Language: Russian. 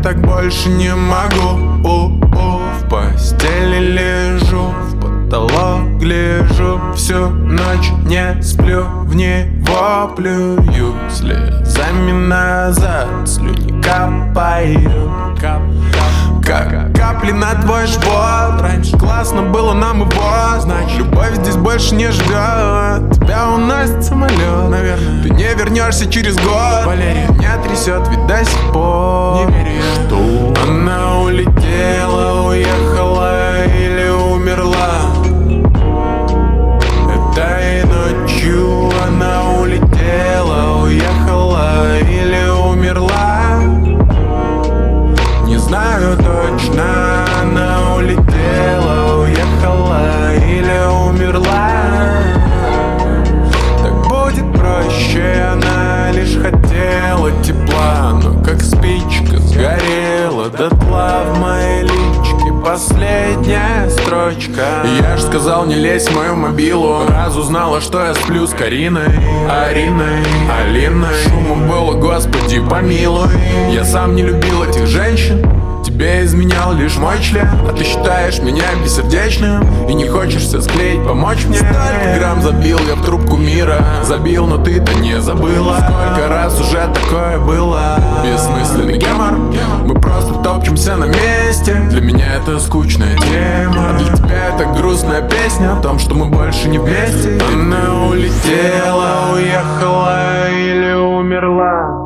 так больше не могу. В постели лежу, в потолок гляжу, всю ночь не сплю, в него плюю слезами назад, слюни капают, как капли на твой живот. Раньше классно было нам его, значит любовь здесь больше не ждет. Тебя уносит самолет, наверное, ты не вернешься через год. Валерия меня трясет, ведь до сих пор не верю, что она улетела, уехала или умерла. Этой ночью она улетела, уехала или умерла. Не знаю точно, она улетела, уехала или умерла. Так будет проще, она лишь хотела тепла, но как спичка сгорела дотла в моей личке последняя строчка. Я ж сказал, не лезь в мою мобилу, раз узнала, что я сплю с Кариной, Ариной, Алиной. Шума было, господи помилуй. Я сам не любил этих женщин, тебе изменял лишь мой член. А ты считаешь меня бессердечным и не хочешься склеить, помочь мне. Столько грамм забил я в трубку мира, забил, но ты-то не забыла. Сколько раз уже такое было. Бессмысленный гемор, мы просто топчемся на месте. Для меня это скучная тема, а для тебя это грустная песня о том, что мы больше не вместе. Она улетела, уехала или умерла.